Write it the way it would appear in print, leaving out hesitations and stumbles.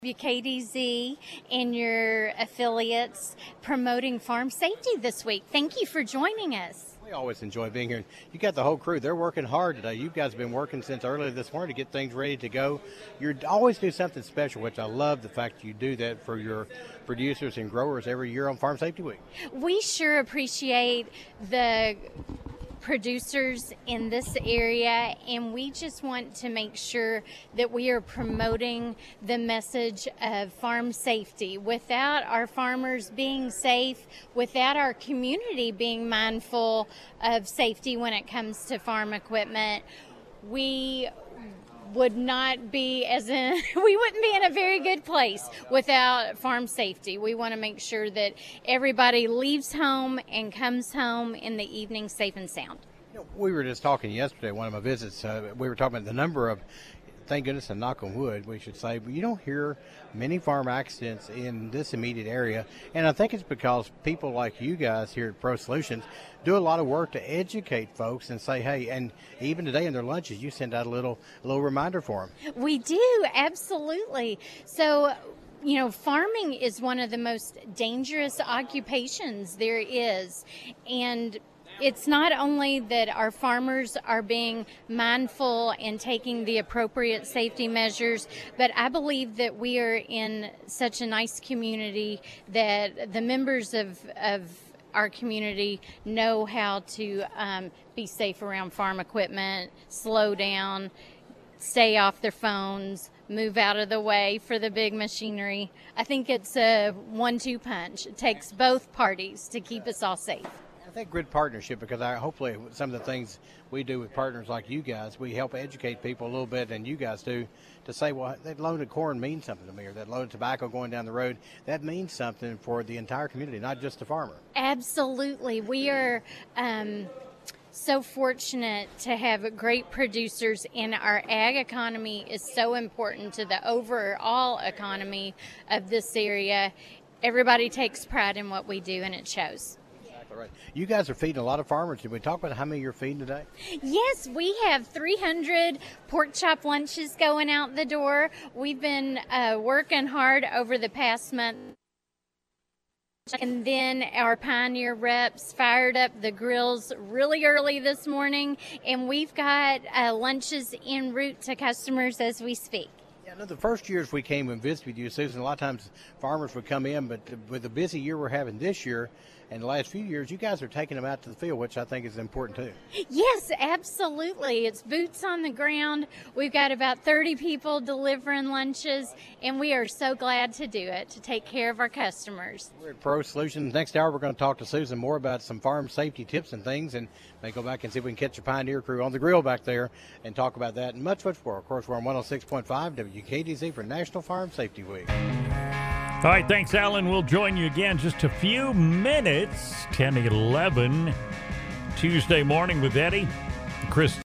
KDZ and your affiliates promoting farm safety this week. Thank you for joining us. We always enjoy being here. You got the whole crew. They're working hard today. You guys have been working since early this morning to get things ready to go. You always do something special, which I love the fact you do that for your producers and growers every year on Farm Safety Week. We sure appreciate the producers in this area, and we just want to make sure that we are promoting the message of farm safety. Without our farmers being safe, without our community being mindful of safety when it comes to farm equipment, we would not be we wouldn't be in a very good place without farm safety. We want to make sure that everybody leaves home and comes home in the evening safe and sound. We were just talking yesterday, one of my visits, we were talking about the number of, thank goodness, and knock on wood, we should say, but you don't hear many farm accidents in this immediate area. And I think it's because people like you guys here at Pro Solutions do a lot of work to educate folks and say, hey, and even today in their lunches, you send out a little reminder for them. We do, absolutely. So, you know, farming is one of the most dangerous occupations there is. And it's not only that our farmers are being mindful and taking the appropriate safety measures, but I believe that we are in such a nice community that the members of our community know how to be safe around farm equipment, slow down, stay off their phones, move out of the way for the big machinery. I think it's a 1-2 punch. It takes both parties to keep us all safe. I think good partnership, because hopefully some of the things we do with partners like you guys, we help educate people a little bit, and you guys do, to say, well, that load of corn means something to me, or that load of tobacco going down the road, that means something for the entire community, not just the farmer. Absolutely. We are so fortunate to have great producers, and our ag economy is so important to the overall economy of this area. Everybody takes pride in what we do, and it shows. Right. You guys are feeding a lot of farmers. Did we talk about how many you're feeding today? Yes, we have 300 pork chop lunches going out the door. We've been working hard over the past month. And then our Pioneer reps fired up the grills really early this morning, and we've got lunches en route to customers as we speak. Yeah, no, the first years we came and visited with you, Susan, a lot of times farmers would come in, but with the busy year we're having this year and the last few years, you guys are taking them out to the field, which I think is important too. Yes, absolutely. It's boots on the ground. We've got about 30 people delivering lunches, and we are so glad to do it, to take care of our customers. We're at Pro Solutions. Next hour, we're going to talk to Susan more about some farm safety tips and things, and may go back and see if we can catch the Pioneer crew on the grill back there and talk about that and much more. Of course, we're on 106.5 WKDZ for National Farm Safety Week. All right, thanks, Alan. We'll join you again just a few minutes, 10:11, Tuesday morning with Eddie. Chris